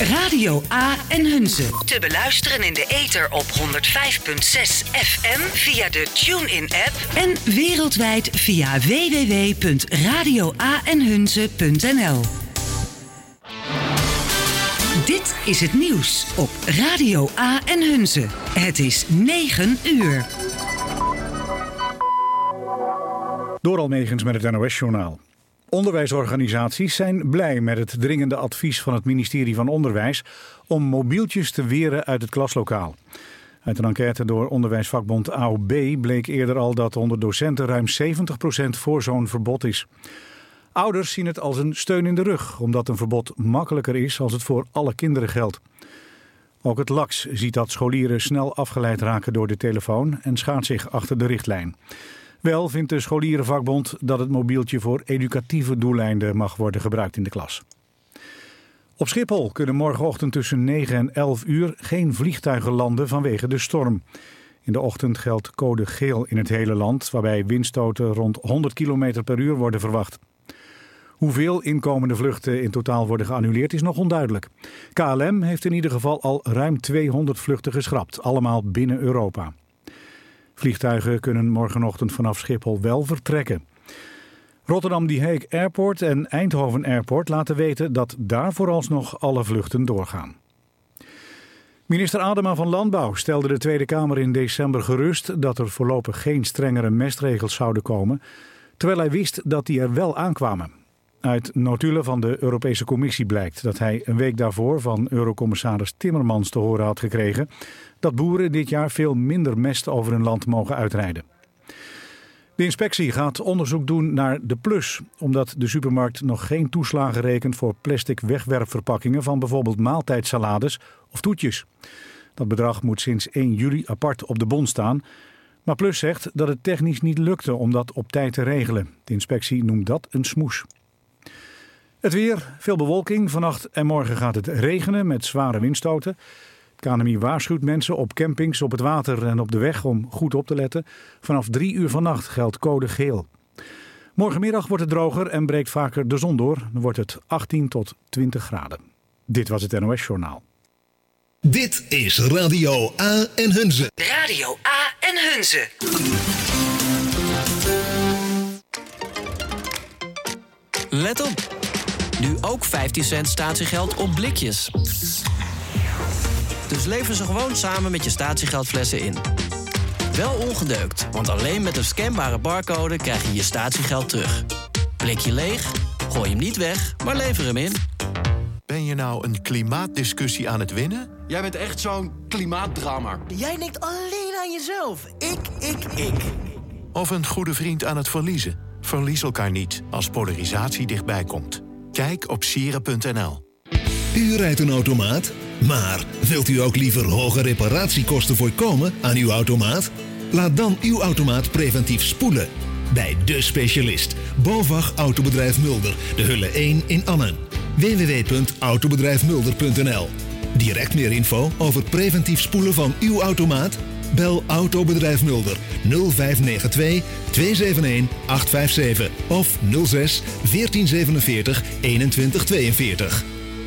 Radio A en Hunze. Te beluisteren in de ether op 105.6 FM via de TuneIn-app en wereldwijd via www.radioaenhunze.nl. Dit is het nieuws op Radio A en Hunze. Het is 9 uur. Door Almegens met het NOS-journaal. Onderwijsorganisaties zijn blij met het dringende advies van het ministerie van Onderwijs om mobieltjes te weren uit het klaslokaal. Uit een enquête door onderwijsvakbond AOB bleek eerder al dat onder docenten ruim 70% voor zo'n verbod is. Ouders zien het als een steun in de rug, omdat een verbod makkelijker is als het voor alle kinderen geldt. Ook het LAX ziet dat scholieren snel afgeleid raken door de telefoon en schaart zich achter de richtlijn. Wel vindt de scholierenvakbond dat het mobieltje voor educatieve doeleinden mag worden gebruikt in de klas. Op Schiphol kunnen morgenochtend tussen 9 en 11 uur geen vliegtuigen landen vanwege de storm. In de ochtend geldt code geel in het hele land, waarbij windstoten rond 100 km per uur worden verwacht. Hoeveel inkomende vluchten in totaal worden geannuleerd is nog onduidelijk. KLM heeft in ieder geval al ruim 200 vluchten geschrapt, allemaal binnen Europa. Vliegtuigen kunnen morgenochtend vanaf Schiphol wel vertrekken. Rotterdam Die Hague Airport en Eindhoven Airport laten weten dat daar vooralsnog alle vluchten doorgaan. Minister Adema van Landbouw stelde de Tweede Kamer in december gerust dat er voorlopig geen strengere mestregels zouden komen, terwijl hij wist dat die er wel aankwamen. Uit notulen van de Europese Commissie blijkt dat hij een week daarvoor van Eurocommissaris Timmermans te horen had gekregen dat boeren dit jaar veel minder mest over hun land mogen uitrijden. De inspectie gaat onderzoek doen naar de Plus, omdat de supermarkt nog geen toeslagen rekent voor plastic wegwerpverpakkingen van bijvoorbeeld maaltijdsalades of toetjes. Dat bedrag moet sinds 1 juli apart op de bon staan, maar Plus zegt dat het technisch niet lukte om dat op tijd te regelen. De inspectie noemt dat een smoes. Het weer, veel bewolking. Vannacht en morgen gaat het regenen met zware windstoten. Het KNMI waarschuwt mensen op campings, op het water en op de weg om goed op te letten. Vanaf 3 uur vannacht geldt code geel. Morgenmiddag wordt het droger en breekt vaker de zon door. Dan wordt het 18 tot 20 graden. Dit was het NOS Journaal. Dit is Radio A en Hunze. Radio A en Hunze. Let op. Nu ook 15 cent statiegeld op blikjes. Dus lever ze gewoon samen met je statiegeldflessen in. Wel ongedeukt, want alleen met een scanbare barcode krijg je je statiegeld terug. Blikje leeg? Gooi hem niet weg, maar lever hem in. Ben je nou een klimaatdiscussie aan het winnen? Jij bent echt zo'n klimaatdrammer. Jij denkt alleen aan jezelf. Ik. Of een goede vriend aan het verliezen? Verlies elkaar niet als polarisatie dichtbij komt. Kijk op sieren.nl. U rijdt een automaat, maar wilt u ook liever hoge reparatiekosten voorkomen aan uw automaat? Laat dan uw automaat preventief spoelen. Bij De Specialist, BOVAG Autobedrijf Mulder, de Hulle 1 in Annen. www.autobedrijfmulder.nl. Direct meer info over preventief spoelen van uw automaat? Bel Autobedrijf Mulder 0592 271 857 of 06 1447 2142.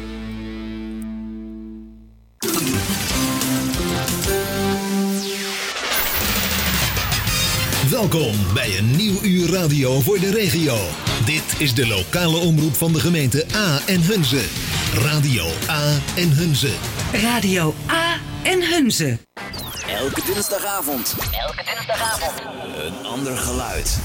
Welkom bij een nieuw uur radio voor de regio. Dit is de lokale omroep van de gemeente A en Hunze. Radio A en Hunze. Radio A en Hunze. Elke dinsdagavond. Een ander geluid.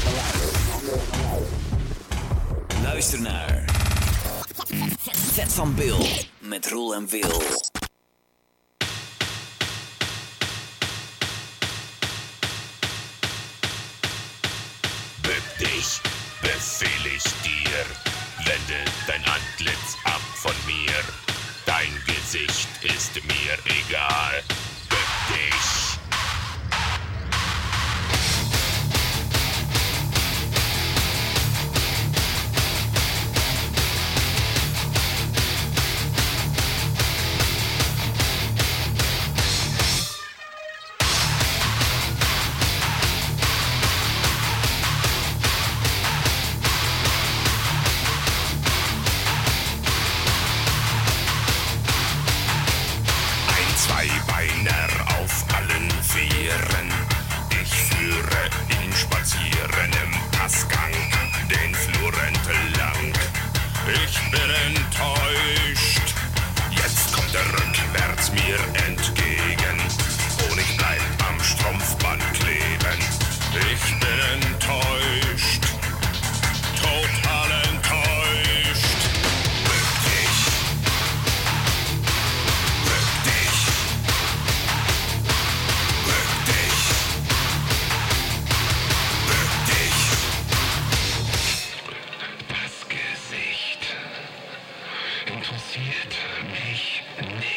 Luister naar Vet van Bill met Roel en Wil. Bück dich, befehl ich dir. Wende dein Antlitz ab von mir. Dein Gesicht ist mir egal. Bück dich. bin enttäuscht. Jetzt kommt er rückwärts mir entgegen und ich bleib am Strumpfband kleben. Ich bin enttäuscht, total enttäuscht. Bück dich, bück dich, bück dich, bück dich. Das Gesicht interessiert mich nicht.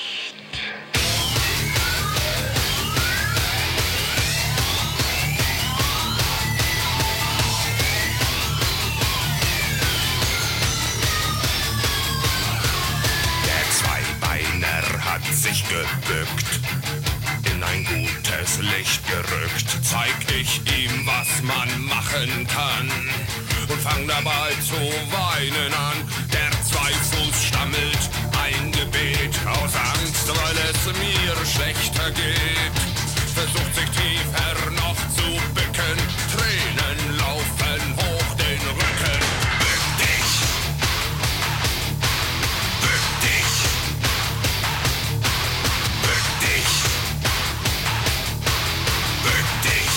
Hat sich gebückt, in ein gutes Licht gerückt, zeig ich ihm, was man machen kann und fang dabei zu weinen an. Der Zweifuß stammelt ein Gebet aus Angst, weil es mir schlechter geht, versucht sich tiefer noch zu bücken, Tränen laufen hoch den Rücken. Bück dich, bück dich, bück dich, bück dich.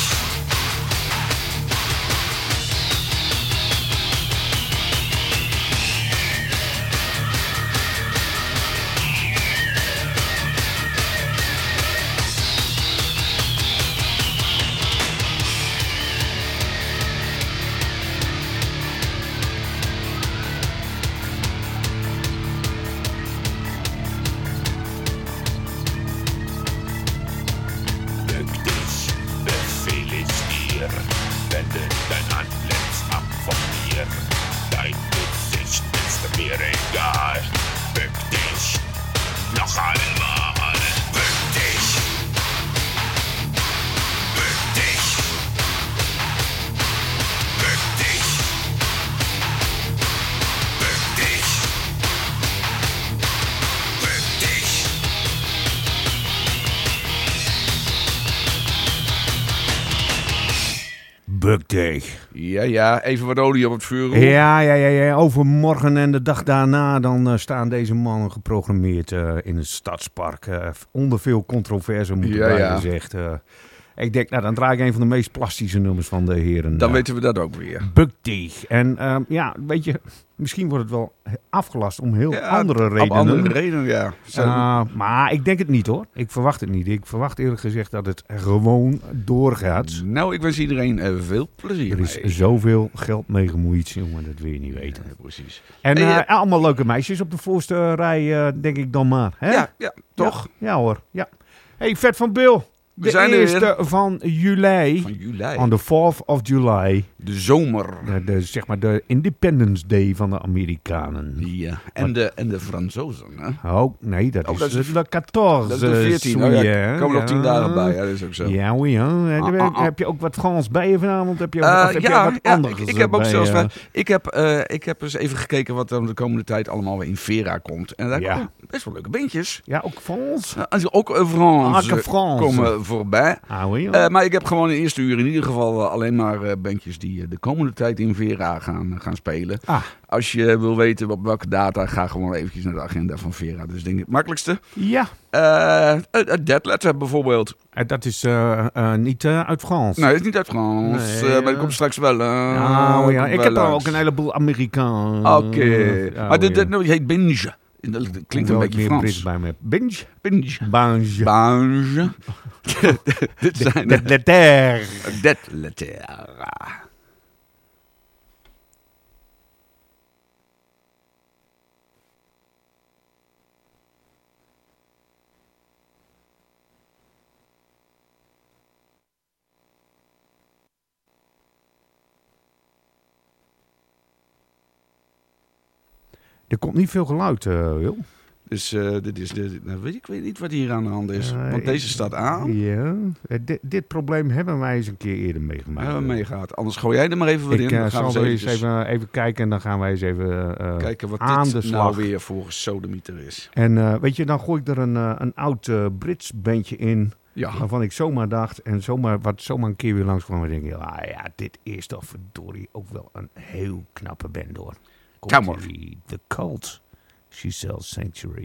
Bück dich, befehl ich dir, wende dein Antlitz ab von mir. Dein Gesicht ist mir egal. Bück dich, noch einmal. Bück dich, bück dich, bück dich, bück dich, bück dich. Buk dich. Ja, even wat olie op het vuur. Ja. Overmorgen en de dag daarna dan staan deze mannen geprogrammeerd in het Stadspark. Onder veel controverse moet ik bijna gezegd. Ik denk, nou dan draai ik een van de meest plastische nummers van de heren. Dan weten we dat ook weer. Buk dich. En weet je, misschien wordt het wel afgelast om heel andere redenen. Op andere redenen, ja. Maar ik denk het niet hoor. Ik verwacht het niet. Ik verwacht eerlijk gezegd dat het gewoon doorgaat. Nou, ik wens iedereen veel plezier. Er is zoveel geld mee gemoeid, jongen, dat wil je niet weten. Ja, precies. En allemaal leuke meisjes op de voorste rij, denk ik dan maar. Hè? Ja, toch? Ja hoor, ja. Hey, Vet van Bill. We zijn er eerste van juli. Van juli. On the 4th of July. De zomer. Zeg maar de Independence Day van de Amerikanen. Ja. En de Fransozen, hè? Oh, nee, dat is de 14. Dat is de 14. Er komen nog 10 dagen bij, ja, dat is ook zo. Ja, heb je ook wat Frans bij je vanavond? Heb je wat anders? Ik heb ook zelfs... Ik heb eens even gekeken wat er de komende tijd allemaal weer in Vera komt. En daar komen best wel leuke bandjes. Ja, ook Frans? Ook Frans komen voorbij. Maar ik heb gewoon in de eerste uur in ieder geval alleen maar bandjes die de komende tijd in Vera gaan spelen. Als je wil weten op welke data, ga gewoon eventjes naar de agenda van Vera. Dus denk ik het makkelijkste. Ja. Dead Letter bijvoorbeeld. Dat is niet uit Frans. Nee, het is niet uit Frans. Maar dat komt straks wel. Ik heb ook een heleboel Amerikaans. Oké. Maar dit heet Binge. Dat klinkt een beetje Frans. Brits bij me. Binge. Dit zijn Dead Letter. Dead Letter. Er komt niet veel geluid, Wil. Dus dit is ik weet niet wat hier aan de hand is. Want deze staat aan. Ja, dit probleem hebben wij eens een keer eerder meegemaakt. Hebben we meegehad. Anders gooi jij er maar even wat in. Ik zal eens even kijken en dan gaan wij eens even kijken wat aan dit de slag. nou weer voor sodemieter is. En weet je, dan gooi ik er een oud Brits bandje in. Ja. Waarvan ik zomaar dacht en zomaar een keer weer langs kwam en denk ik, dit is toch verdorie ook wel een heel knappe band hoor. Kom maar. The Cult. She Sells Sanctuary.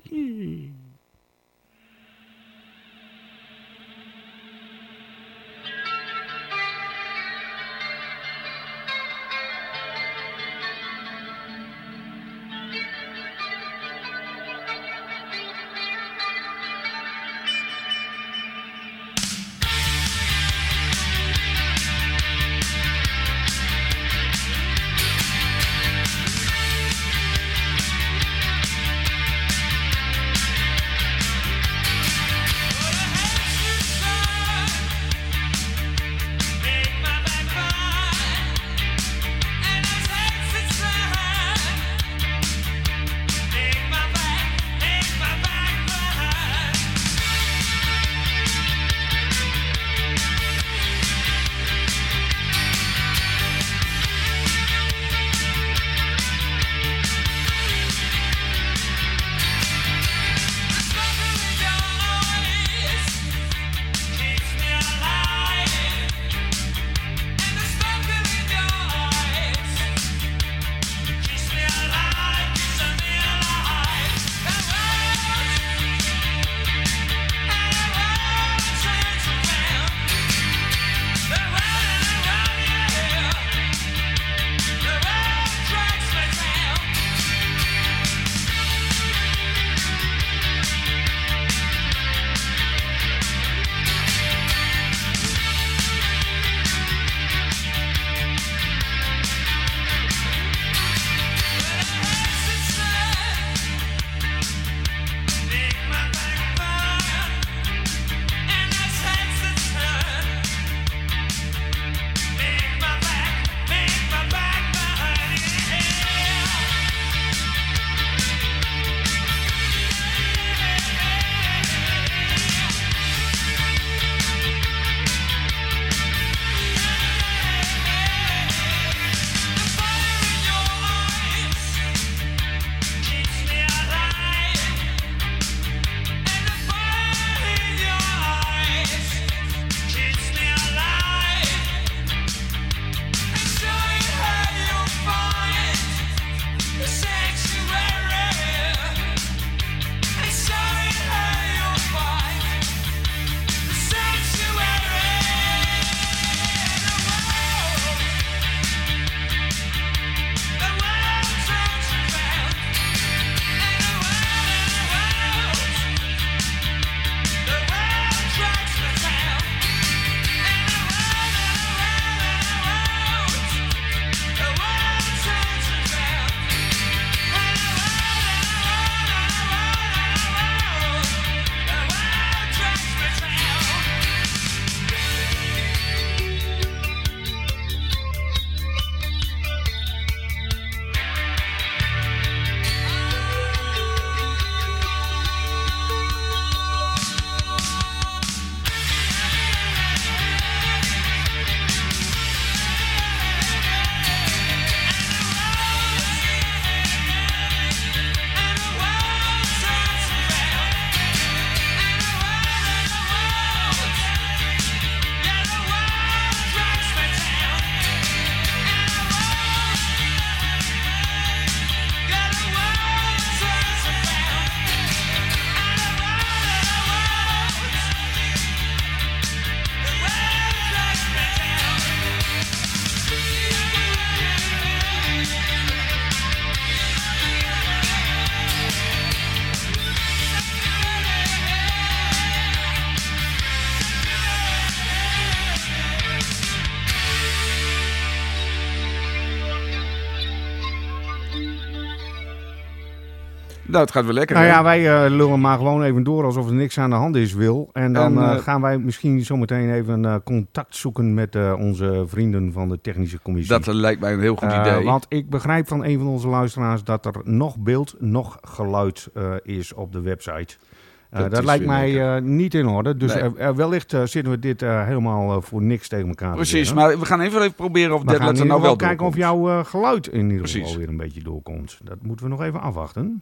Nou, het gaat wel lekker. Nou ja, wij lullen maar gewoon even door alsof er niks aan de hand is, Wil. En dan gaan wij misschien zometeen even contact zoeken met onze vrienden van de technische commissie. Dat lijkt mij een heel goed idee. Want ik begrijp van een van onze luisteraars dat er nog beeld, nog geluid is op de website. Dat lijkt mij niet in orde. Dus nee. Wellicht zitten we dit helemaal voor niks tegen elkaar. Precies, maar we gaan even proberen of dat nou wel doorkomt. Kijken of jouw geluid in ieder geval weer een beetje doorkomt. Dat moeten we nog even afwachten.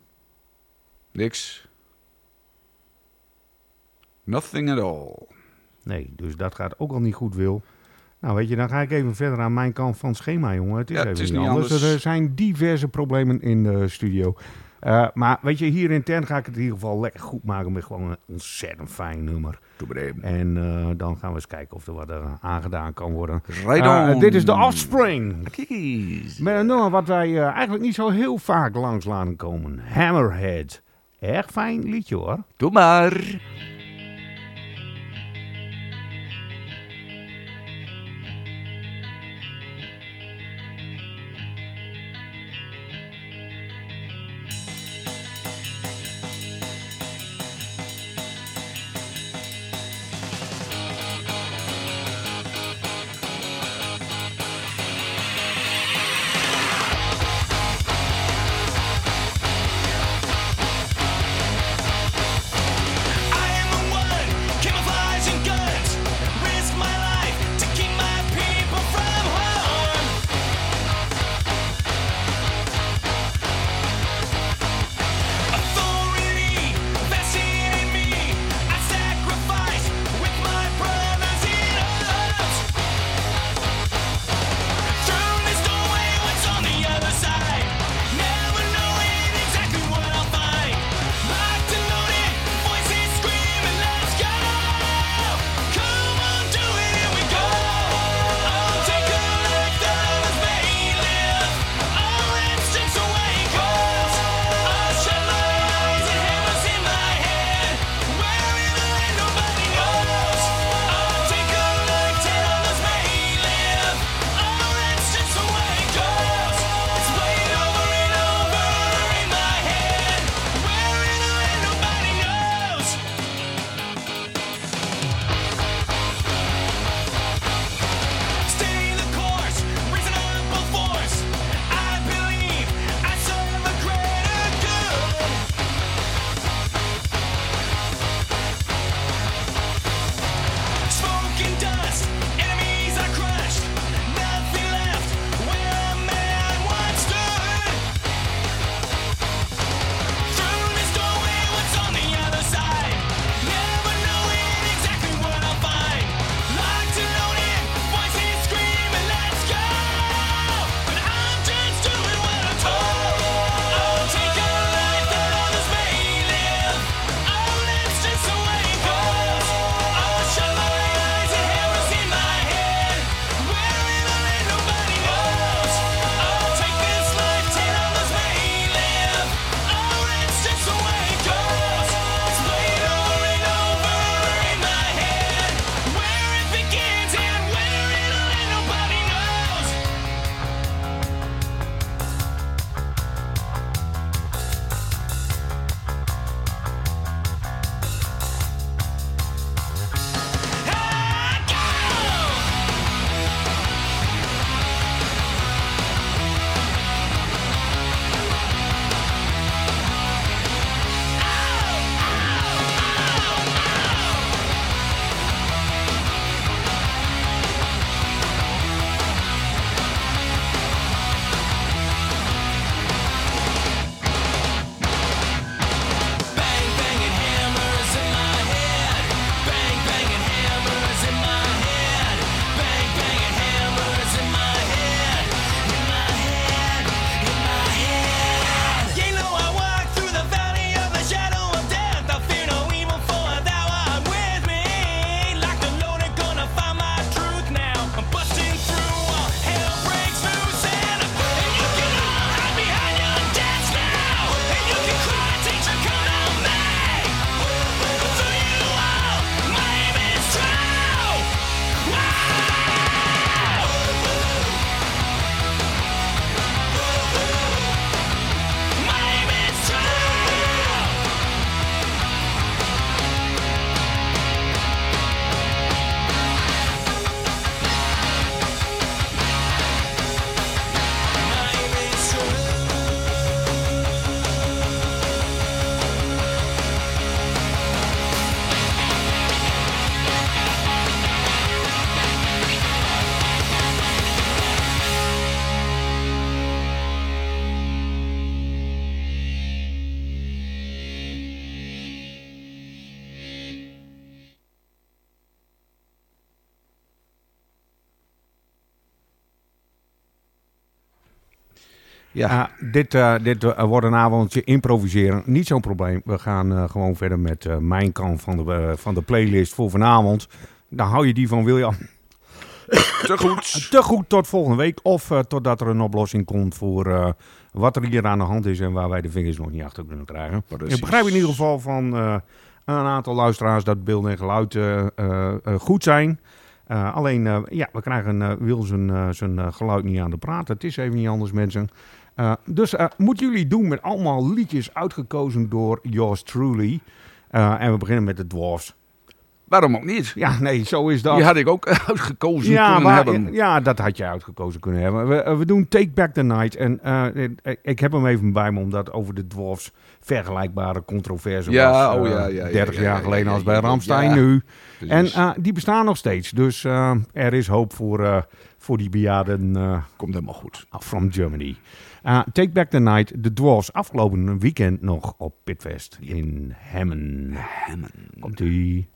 Niks. Nothing at all. Nee, dus dat gaat ook al niet goed, Wil. Nou, weet je, dan ga ik even verder aan mijn kant van het schema, jongen. Het is even niet anders. Er zijn diverse problemen in de studio. Maar weet je, hier intern ga ik het in ieder geval lekker goed maken met gewoon een ontzettend fijn nummer. En dan gaan we eens kijken of er wat aangedaan kan worden. Dit is The Offspring. Met een nummer wat wij eigenlijk niet zo heel vaak langs laten komen. Hammerhead. Erg fijn liedje, hoor. Doe maar. I Ja. Dit wordt een avondje improviseren. Niet zo'n probleem. We gaan gewoon verder met mijn kant van de playlist voor vanavond. Dan hou je die van William. Te goed tot volgende week. Of totdat er een oplossing komt voor wat er hier aan de hand is. En waar wij de vingers nog niet achter kunnen krijgen. Precies. Ik begrijp in ieder geval van een aantal luisteraars dat beeld en geluid goed zijn. Alleen, we krijgen Wil zijn geluid niet aan de praat. Het is even niet anders, mensen. Dus moeten jullie doen met allemaal liedjes uitgekozen door yours truly. En we beginnen met de Dwarfs. Waarom ook niet? Ja, nee, zo is dat. Die had ik ook uitgekozen kunnen hebben. Ja, dat had je uitgekozen kunnen hebben. We doen Take Back the Night. En ik heb hem even bij me, omdat over de Dwarfs vergelijkbare controverse was. 30 jaar geleden als bij Rammstein nu. Precies. En die bestaan nog steeds. Dus er is hoop voor die bejaarden. Komt helemaal goed. From Germany. Take Back the Night. De Dwarfs afgelopen weekend nog op Pitfest in Hemmen. Komt-ie.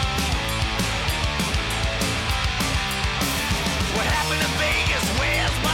What happened to Vegas? Where's my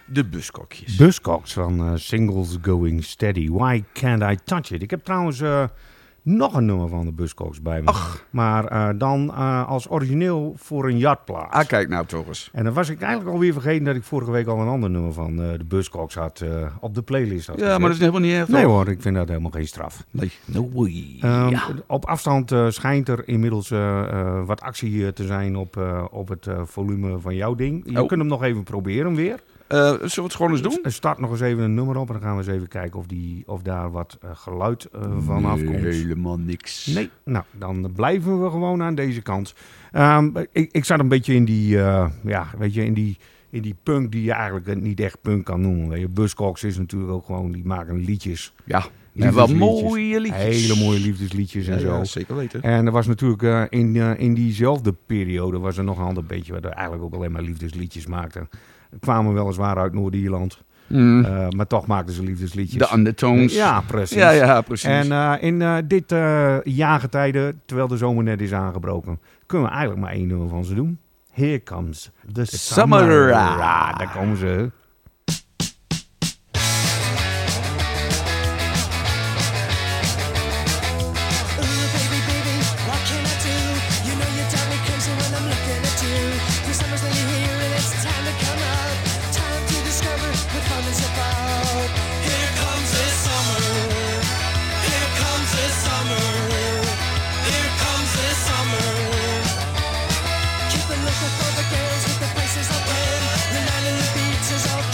De Buzzcocks. Buzzcocks van Singles Going Steady. Why Can't I Touch It? Ik heb trouwens nog een nummer van de Buzzcocks bij me. Ach. Maar dan als origineel voor een jachtplaats. Kijk nou toch eens. En dan was ik eigenlijk alweer vergeten dat ik vorige week al een ander nummer van de Buzzcocks had op de playlist had gezet. Maar dat is helemaal niet erg. Nee hoor, ik vind dat helemaal geen straf. Nee, no way. Op afstand schijnt er inmiddels wat actie te zijn op het volume van jouw ding. Je kunt hem nog even proberen weer. Zullen we het gewoon eens doen? Start nog eens even een nummer op en dan gaan we eens even kijken of daar wat geluid van afkomt. Helemaal niks. Nee, nou dan blijven we gewoon aan deze kant. Ik zat een beetje in die, in die punk die je eigenlijk niet echt punk kan noemen. Buzzcocks is natuurlijk ook gewoon, die maken liedjes. Ja. En wel mooie liedjes. Hele mooie liefdesliedjes en zo. Ja, zeker weten. En er was natuurlijk in diezelfde periode was er nog een ander beetje waar er eigenlijk ook alleen maar liefdesliedjes maakten. Kwamen weliswaar uit Noord-Ierland. Maar toch maakten ze liefdesliedjes. De Undertones. Ja, precies. Ja, precies. En in dit jaargetijde, terwijl de zomer net is aangebroken, kunnen we eigenlijk maar één nummer van ze doen. Here Comes the Summer. Daar komen ze. Keep a lookout for the girls with the faces of red. The night in the beach is all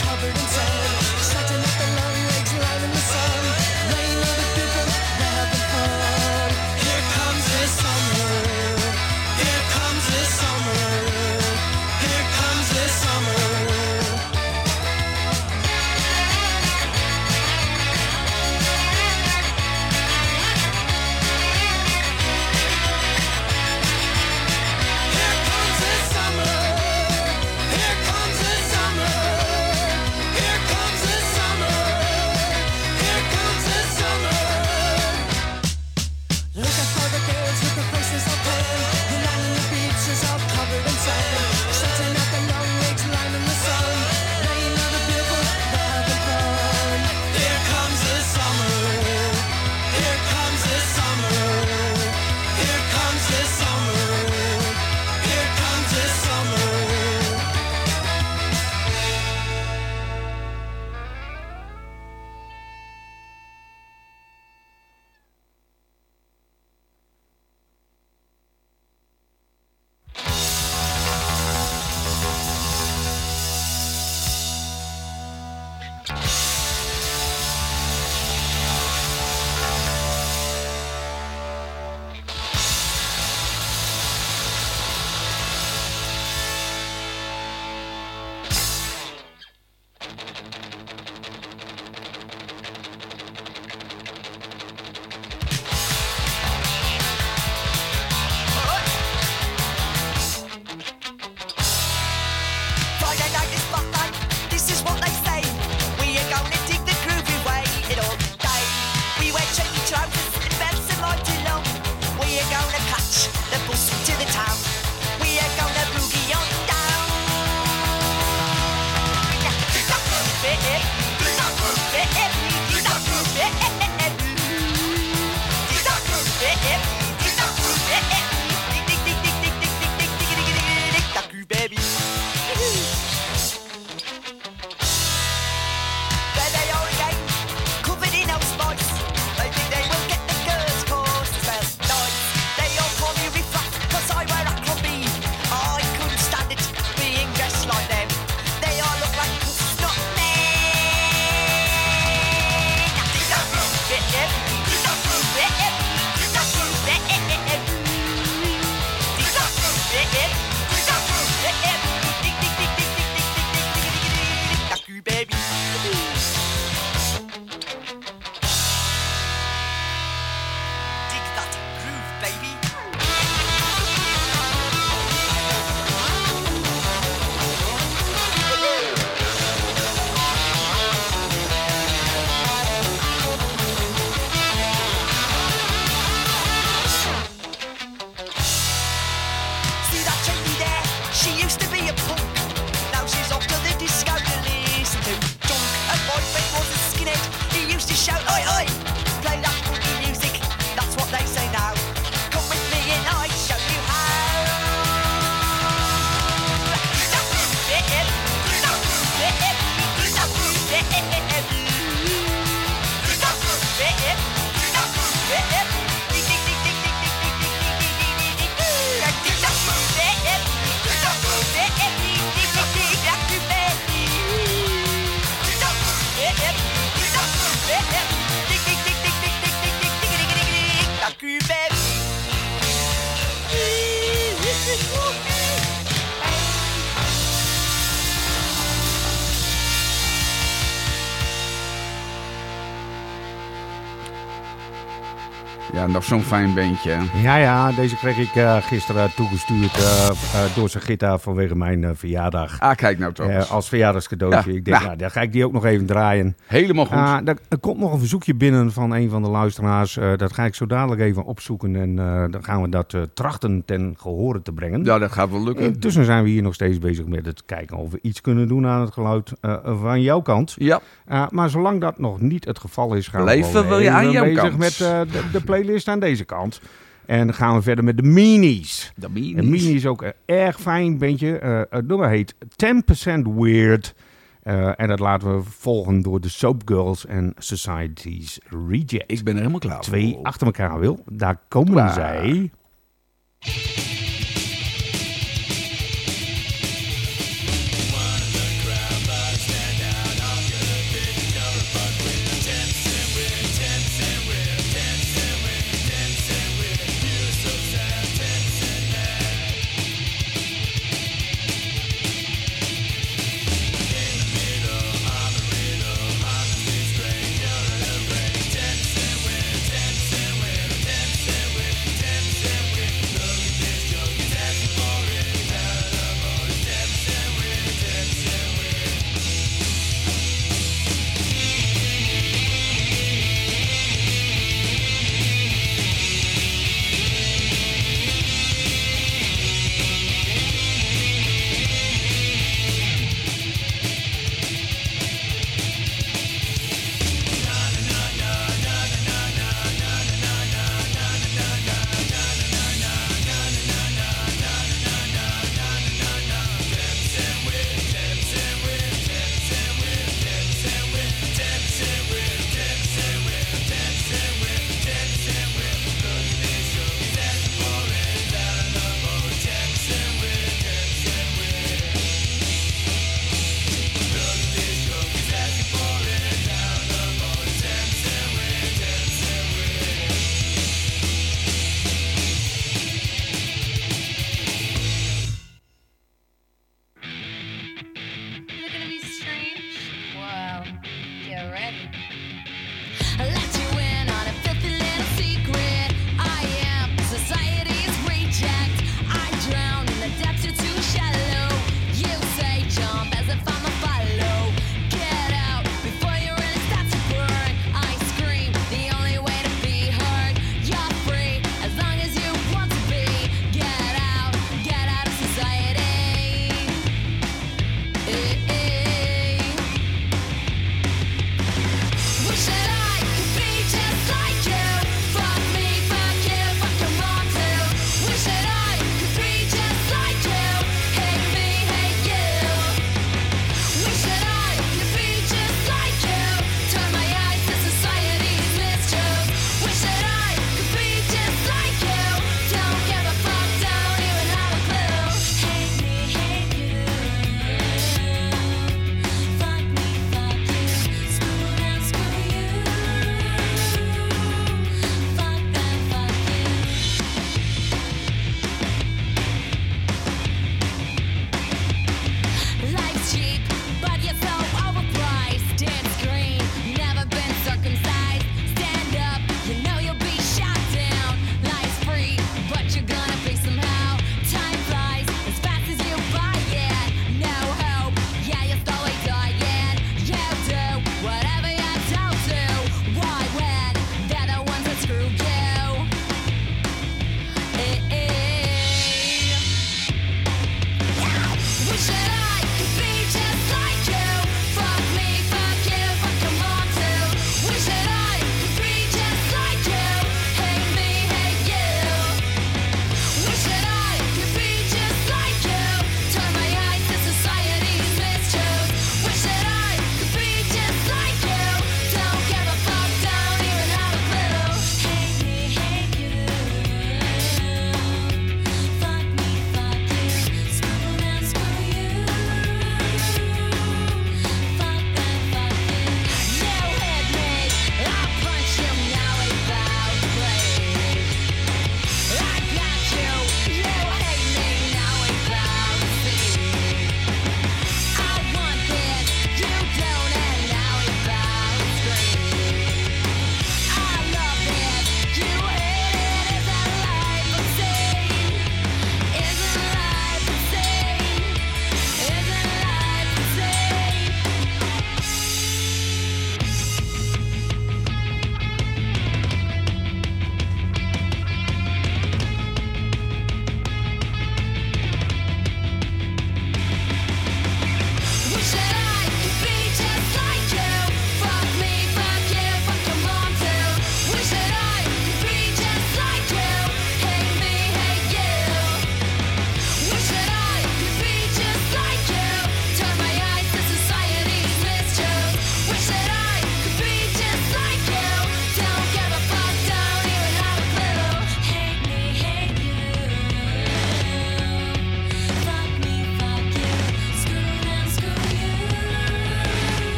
Ja, nog zo'n fijn bandje. Ja, deze kreeg ik gisteren toegestuurd door Sagitta vanwege mijn verjaardag. Kijk nou toch. Als verjaardagscadeautje. Ja, ik denk, dan ga ik die ook nog even draaien. Helemaal goed. Er komt nog een verzoekje binnen van een van de luisteraars. Dat ga ik zo dadelijk even opzoeken. En dan gaan we dat trachten ten gehore te brengen. Ja, dat gaat wel lukken. Intussen zijn we hier nog steeds bezig met het kijken of we iets kunnen doen aan het geluid van jouw kant. Ja. Maar zolang dat nog niet het geval is, gaan Blijven we aan jouw bezig kant met de playlist aan deze kant. En dan gaan we verder met de Meanies. De Meanies. De Meanies is ook een erg fijn bandje. Het nummer heet 10% Weird. En dat laten we volgen door de Soap Girls en Society's Reject. Ik ben er helemaal klaar voor. 2 achter elkaar, Wil. Daar komen zij.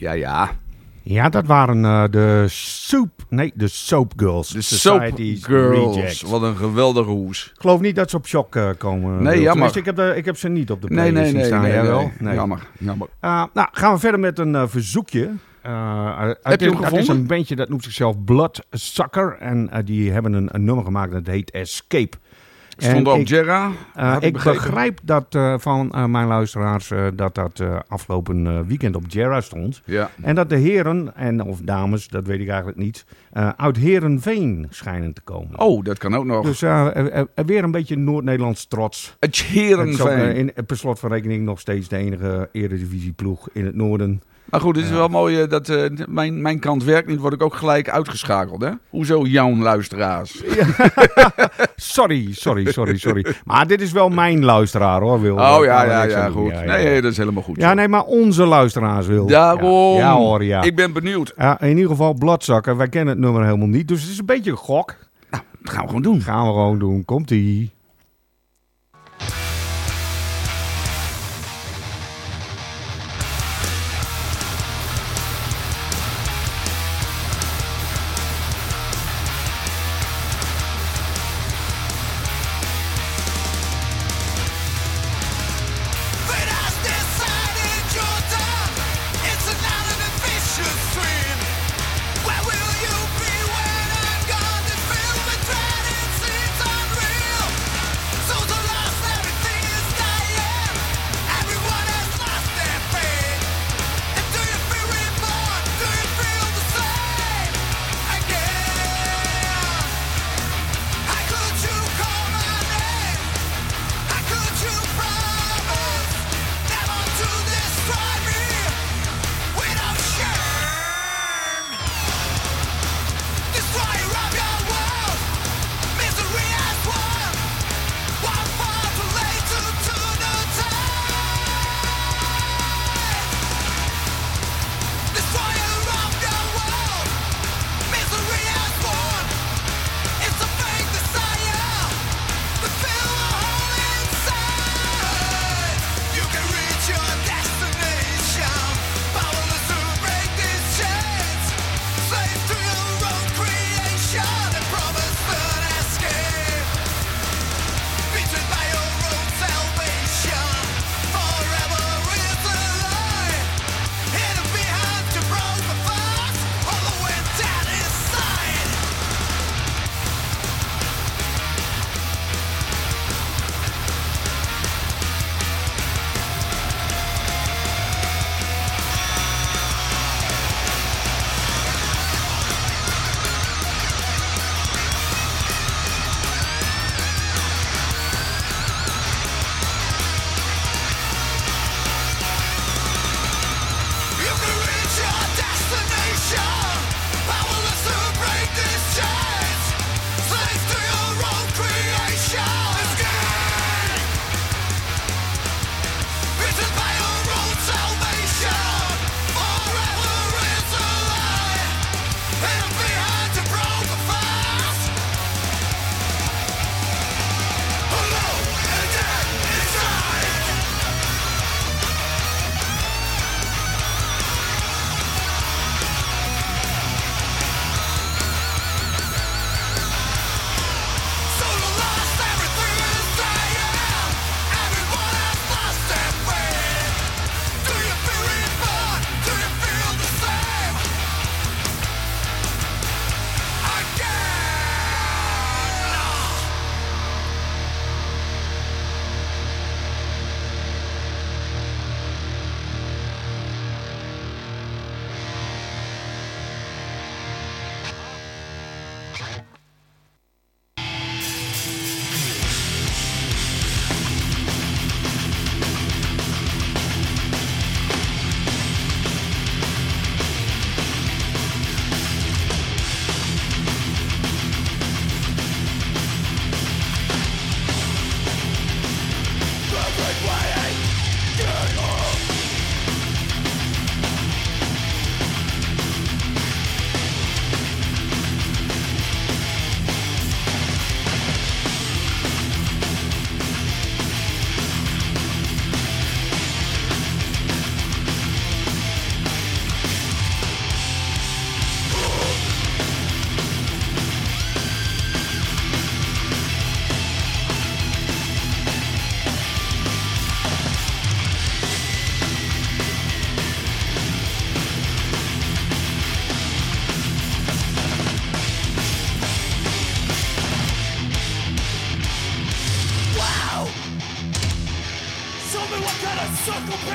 Ja. Ja, dat waren de Soap Girls. De Soap Girls. Rejects. Wat een geweldige hoes. Ik geloof niet dat ze op shock komen. Nee, jammer. Ik heb ze niet op de playlist staan. Nee. Jammer. Nou, gaan we verder met een verzoekje. Heb je hem gevonden? Het is een bandje dat noemt zichzelf Bloodsucker. En die hebben een nummer gemaakt dat heet Escape. Stond op Jera. Ik begrijp dat van mijn luisteraars dat afgelopen weekend op Jera stond. Ja. En dat de heren, of dames, dat weet ik eigenlijk niet, uit Heerenveen schijnen te komen. Oh, dat kan ook nog. Dus weer een beetje Noord-Nederlands trots. Het Heerenveen. Per slot van rekening nog steeds de enige eredivisieploeg in het noorden. Maar goed, het is wel mooi dat mijn kant werkt niet, word ik ook gelijk uitgeschakeld, hè? Hoezo jouw luisteraars? Ja. Sorry. Maar dit is wel mijn luisteraar, hoor, Wil. Oh ja, goed. Ja. Nee, dat is helemaal goed. Ja, nee, maar onze luisteraars, Wil. Daarom. Ja, hoor, ja. Ik ben benieuwd. Ja, in ieder geval Bloodsucker. Wij kennen het nummer helemaal niet, dus het is een beetje een gok. Nou, dat gaan we gewoon doen. Komt-ie. Where will you be when I'm gone? This film betrayed, it seems unreal.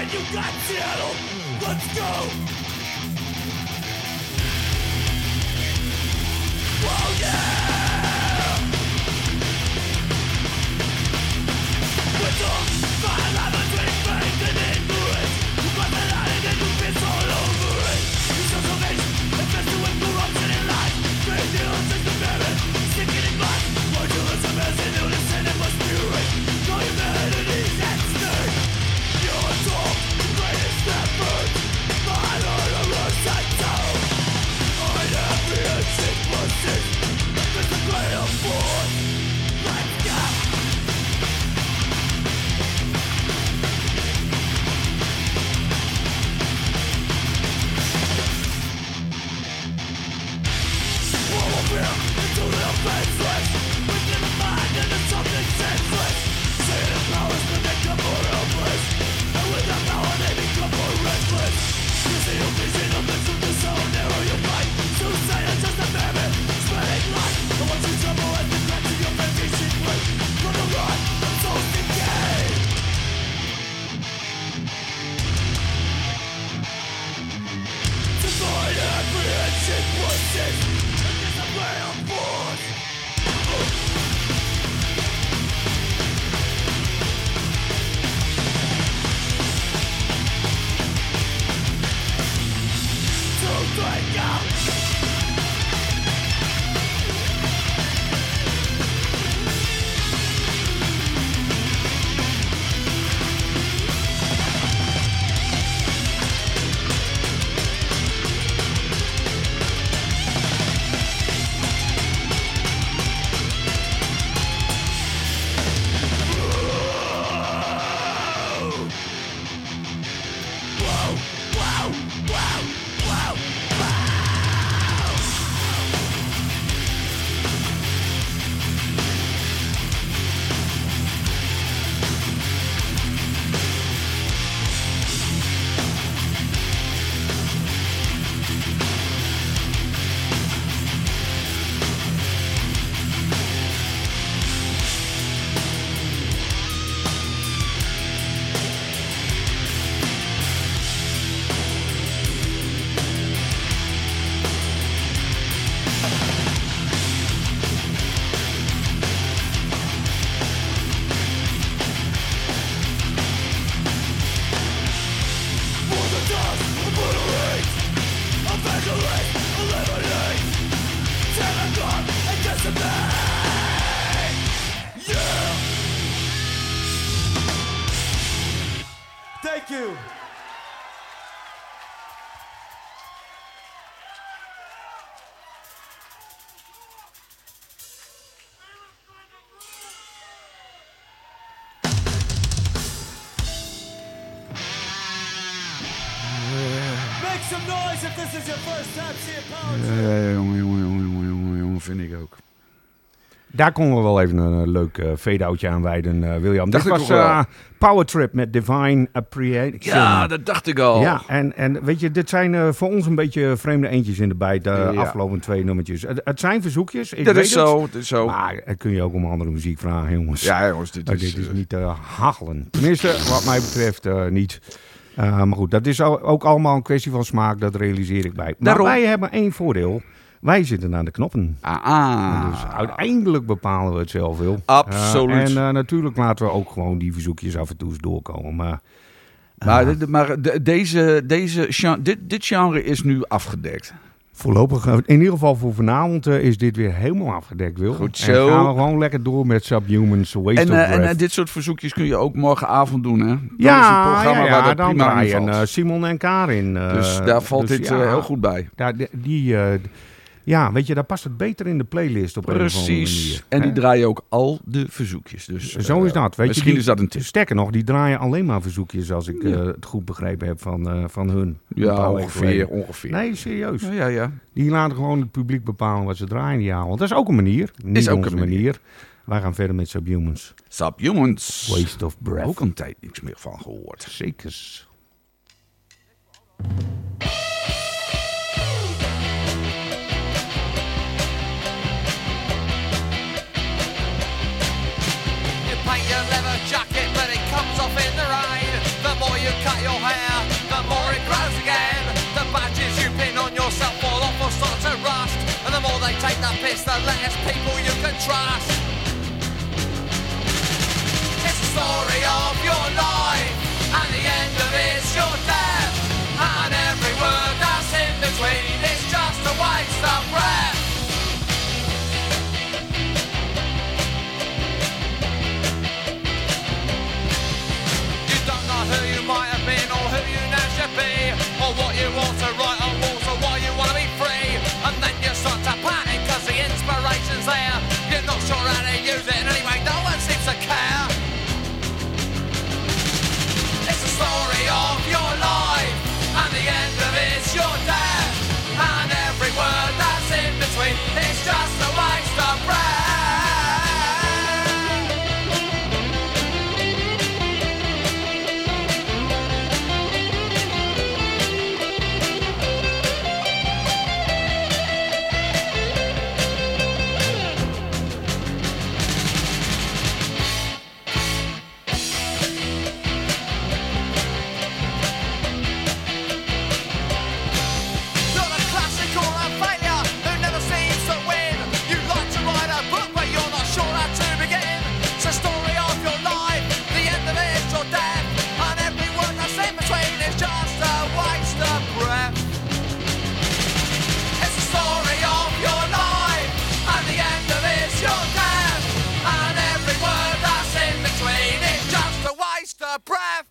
Jongen, vind ik ook. Daar konden we wel even een leuk fade-outje aan wijden, William. Dit was Power Trip met Divine Appreciation. Ja, dat dacht ik al. Ja, en weet je, dit zijn voor ons een beetje vreemde eentjes in de bijt, de afgelopen 2 nummertjes. Het zijn verzoekjes, dat is zo, het is zo. Maar dan kun je ook om andere muziek vragen, jongens. Ja, jongens, dit is niet te hachelen. Tenminste, wat mij betreft niet. Maar goed, dat is ook allemaal een kwestie van smaak, dat realiseer ik bij. Maar wij hebben 1 voordeel. Wij zitten aan de knoppen. Dus uiteindelijk bepalen we het zelf wel. Absoluut. En natuurlijk laten we ook gewoon die verzoekjes af en toe eens doorkomen. Dit genre is nu afgedekt. Voorlopig, in ieder geval voor vanavond, is dit weer helemaal afgedekt, Wil. Goed zo. En gaan we gewoon lekker door met Subhumans, Waste of Breath. En dit soort verzoekjes kun je ook morgenavond doen, hè? Dat ja, is een programma waar dat dan prima draaien Simon en Karin. Dus daar valt dit heel goed bij. Ja, weet je, daar past het beter in de playlist op een of andere manier. Precies. En die draaien ook al de verzoekjes. Dus, zo is dat. Weet misschien je, is dat een tip. Sterker nog, die draaien alleen maar verzoekjes als ik het goed begrepen heb van hun. Ja, ongeveer. Nee, serieus. Ja. Die laten gewoon het publiek bepalen wat ze draaien die avond. Dat is ook een manier. Niet ook een manier. Wij gaan verder met Subhumans. Waste of Breath. Ook een tijd niks meer van gehoord. Zekers. Paint your leather jacket, but it comes off in the rain. The more you cut your take the piss, the less people you can trust. It's the story of your life, and the end of it's your death. And every word that's in between is just a waste of breath. You don't know who you might have been, or who you now should be, or what you want to write on walls, or why you want to be free. And then you start to panic cause the inspiration's there. You're not sure how to use it, and anyway no one seems to care. It's the story of your life, and the end of it's your death. And every word that's in between is just a waste of breath. Breath.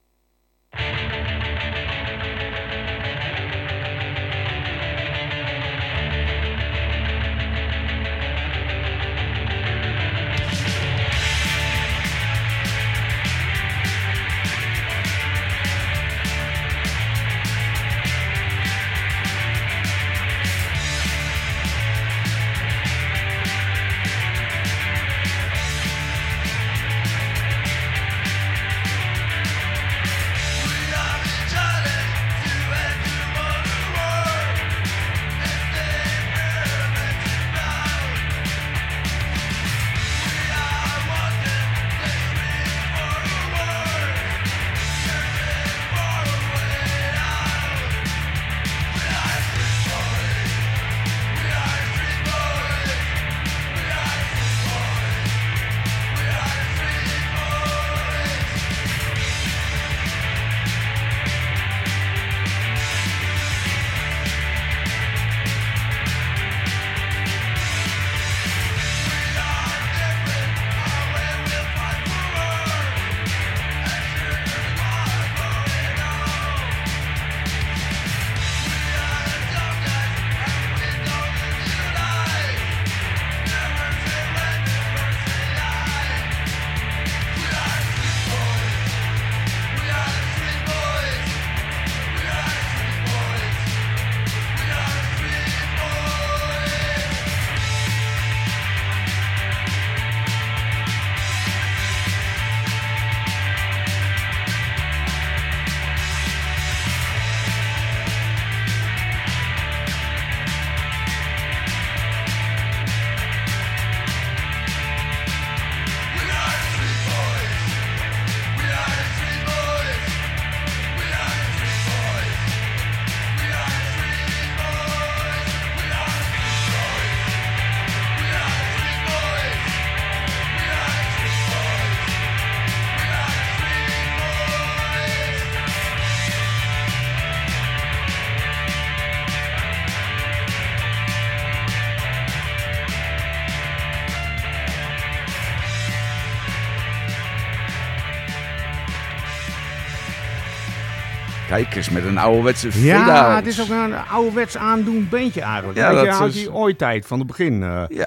Kijk eens, met een ouderwetse Frida. Ja, het is ook een ouderwets aandoend beentje eigenlijk. Ja, weet je, uit die ooitijd van het begin.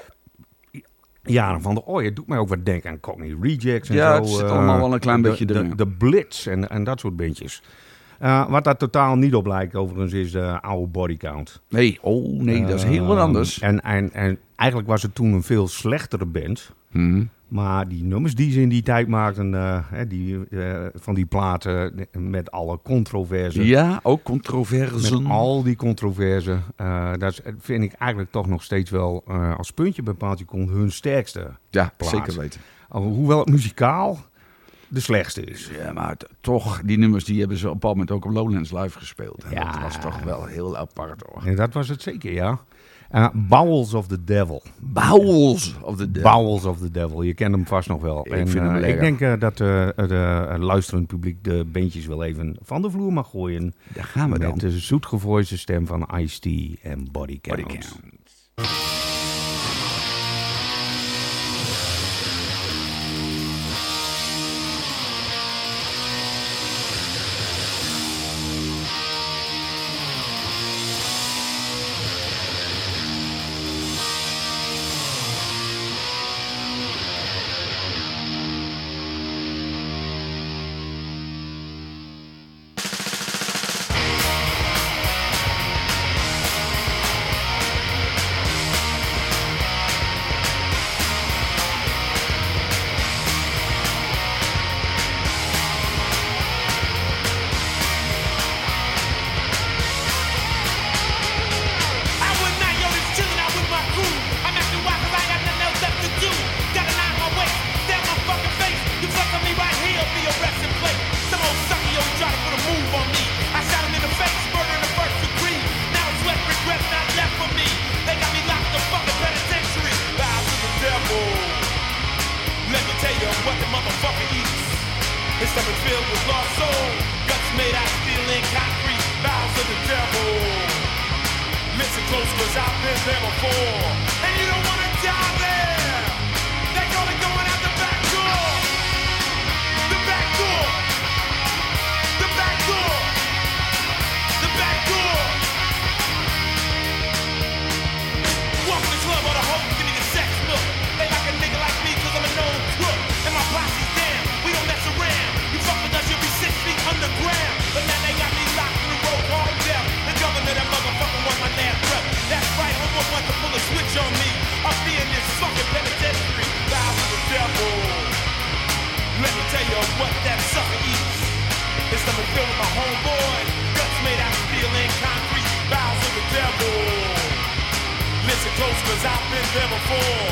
Jaren van de Ooi. Het doet mij ook wat denken aan Cockney Rejects en zo. Ja, het zit allemaal wel een klein beetje erin. De Blitz en dat soort bandjes. Wat daar totaal niet op lijkt overigens is de oude Bodycount. Nee, dat is heel wat anders. En eigenlijk was het toen een veel slechtere band. Maar die nummers die ze in die tijd maakten, van die platen met alle controverse. Ja, ook controversen. Met al die controverse. Dat vind ik eigenlijk toch nog steeds wel als puntje bij paaltje komt hun sterkste plaat. Zeker weten. Hoewel het muzikaal de slechtste is. Ja, maar toch, die nummers die hebben ze op een bepaald moment ook op Lowlands live gespeeld. En dat was toch wel heel apart hoor. En dat was het zeker, ja. Bowels of the Devil. Bowels of the Devil. Bowels of the Devil. Je kent hem vast nog wel. Ik denk dat het luisterend publiek de beentjes wel even van de vloer mag gooien. Daar gaan we dan. Met de zoetgevoelige stem van Ice-T en Body Count. Close, 'cause I've been there before.